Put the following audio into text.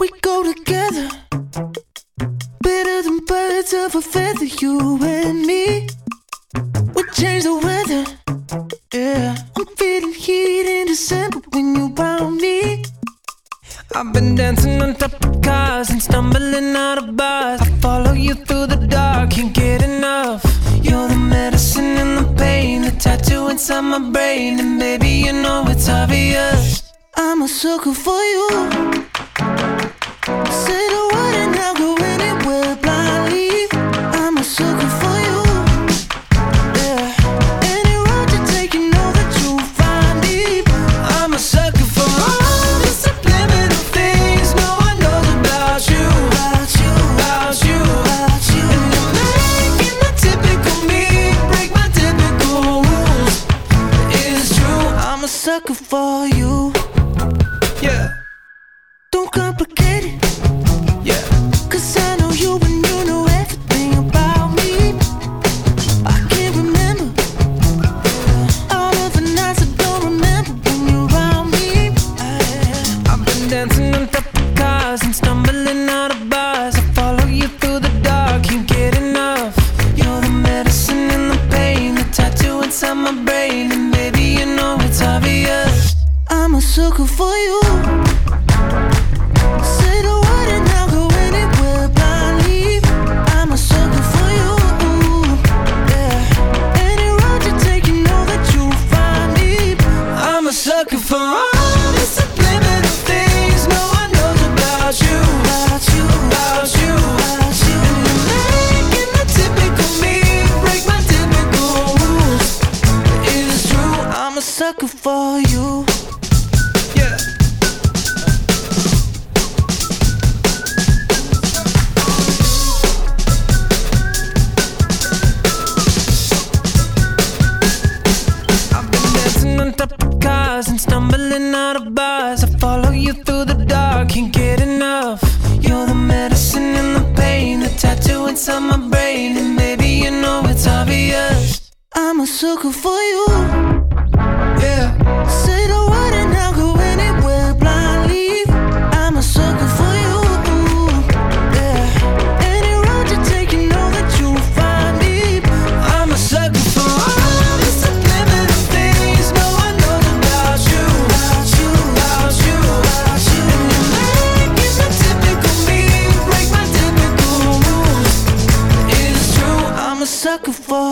We go together, better than birds of a feather, you and me. We change the weather, yeah. I'm feeling heat in December when you found me. I've been dancing on top of cars and stumbling out of bars. I follow you through the dark, can't get enough. You're the medicine and the pain, the tattoo inside my brain. And baby, you know it's obvious, I'm a sucker for you. Say the word and I'll go anywhere blindly. I'm a sucker for you, yeah. Any road you take, you know that you'll find me. I'm a sucker for all the subliminal things no one knows about you, about you, about you, about you. And you're making the typical me break my typical rules. It's true, I'm a sucker for you, yeah. Don't complicate it, yeah. Cause I know you and you know everything about me. I can't remember all of the nights I don't remember when you're around me. I've been dancing on top of cars and stumbling out of bars. I follow you through the dark, can't get enough. You're the medicine and the pain, the tattoo inside my brain. And baby, you know it's obvious, I'm a sucker for you. Say the word and I'll go anywhere blindly. I'm a sucker for you, yeah. Any road you take, you know that you'll find me. I'm a sucker for all the subliminal things no one knows about you, about you, about you, about you. And you're making the typical me break my typical rules. It's true, I'm a sucker for you, yeah. On top of cars and stumbling out of bars. I follow you through the dark, can't get enough. You're the medicine and the pain, the tattoo inside my brain. And baby, you know it's obvious, I'm a sucker for you, yeah. Say the word and I'll go anywhere blindly. I'm a sucker for you, yeah. Any road you take, you know that you'll find me. I'm a sucker for all the subliminal things no one knows about you, about you, about you, about you. And you're making the typical me break my typical rules. It's true, I'm a sucker for